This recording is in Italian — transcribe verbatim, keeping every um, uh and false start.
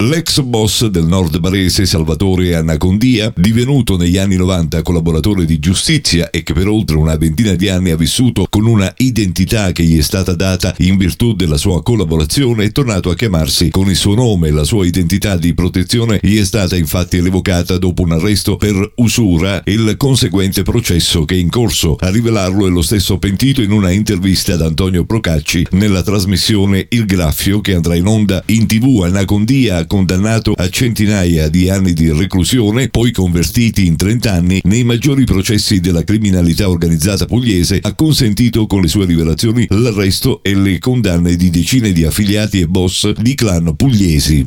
L'ex boss del nord barese Salvatore Anacondia, divenuto negli anni novanta collaboratore di giustizia e che per oltre una ventina di anni ha vissuto con una identità che gli è stata data in virtù della sua collaborazione, è tornato a chiamarsi con il suo nome. La sua identità di protezione gli è stata infatti revocata dopo un arresto per usura e il conseguente processo che è in corso. A rivelarlo è lo stesso pentito in una intervista ad Antonio Procacci nella trasmissione Il Graffio, che andrà in onda in tv. Anacondia, condannato a centinaia di anni di reclusione, poi convertiti in trenta anni nei maggiori processi della criminalità organizzata pugliese, ha consentito con le sue rivelazioni l'arresto e le condanne di decine di affiliati e boss di clan pugliesi.